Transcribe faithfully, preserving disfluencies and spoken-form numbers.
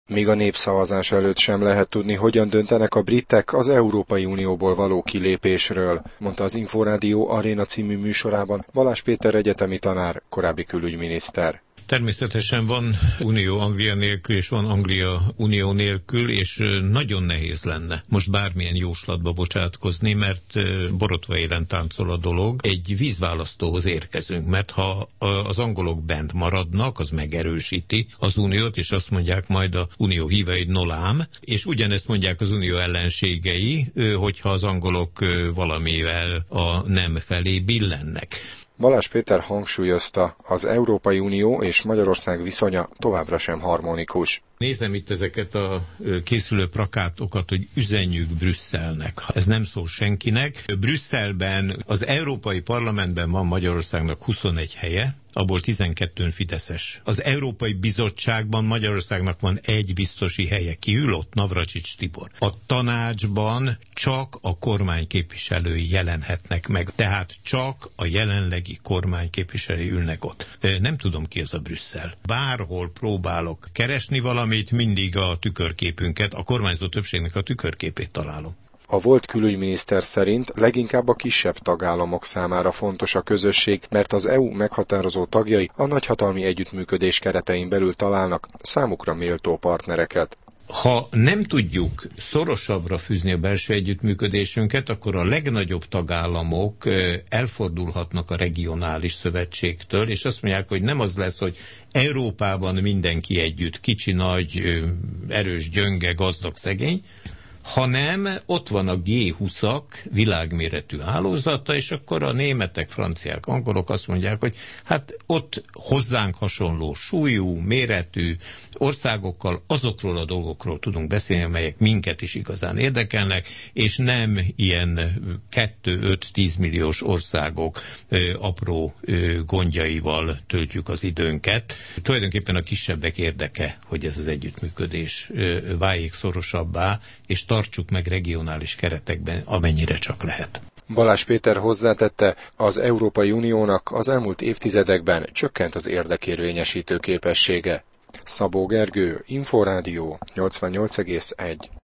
Még a népszavazás előtt sem lehet tudni, hogyan döntenek a britek az Európai Unióból való kilépésről, mondta az Inforádió Aréna című műsorában Balázs Péter egyetemi tanár, korábbi külügyminiszter. Természetesen van Unió Anglia nélkül, és van Anglia Unió nélkül, és nagyon nehéz lenne most bármilyen jóslatba bocsátkozni, mert borotva élen táncol a dolog. Egy vízválasztóhoz érkezünk, mert ha az angolok bent maradnak, az megerősíti az uniót, és azt mondják majd a unió hívei nolám, és ugyanezt mondják az unió ellenségei, hogyha az angolok valamivel a nem felé billennek. Balázs Péter hangsúlyozta, az Európai Unió és Magyarország viszonya továbbra sem harmonikus. Nézem itt ezeket a készülő plakátokat, hogy üzenjük Brüsszelnek. Ez nem szól senkinek. Brüsszelben, az Európai Parlamentben van Magyarországnak huszonegy helye, abból tizenkettőn fideszes. Az Európai Bizottságban Magyarországnak van egy biztosi helye. Ki ül ott? Navracsics Tibor. A tanácsban csak a kormány képviselői jelenhetnek meg. Tehát csak a jelenlegi kormány képviselői ülnek ott. Nem tudom, ki ez a Brüsszel. Bárhol próbálok keresni valamit, mindig a tükörképünket, a kormányzó többségnek a tükörképét találom. A volt külügyminiszter szerint leginkább a kisebb tagállamok számára fontos a közösség, mert az é u meghatározó tagjai a nagyhatalmi együttműködés keretein belül találnak számukra méltó partnereket. Ha nem tudjuk szorosabbra fűzni a belső együttműködésünket, akkor a legnagyobb tagállamok elfordulhatnak a regionális szövetségtől, és azt mondják, hogy nem az lesz, hogy Európában mindenki együtt, kicsi, nagy, erős, gyönge, gazdag, szegény, hanem ott van a gé huszak világméretű hálózata, és akkor a németek, franciák, angolok azt mondják, hogy hát ott hozzánk hasonló súlyú, méretű országokkal azokról a dolgokról tudunk beszélni, amelyek minket is igazán érdekelnek, és nem ilyen kettő-öt-tíz milliós országok ö, apró ö, gondjaival töltjük az időnket. Tulajdonképpen a kisebbek érdeke, hogy ez az együttműködés ö, váljék szorosabbá, és tartsuk meg regionális keretekben, amennyire csak lehet. Balázs Péter hozzátette, az Európai Uniónak az elmúlt évtizedekben csökkent az érdekérvényesítő képessége. Szabó Gergő, Inforádió, nyolcvannyolc egész egy.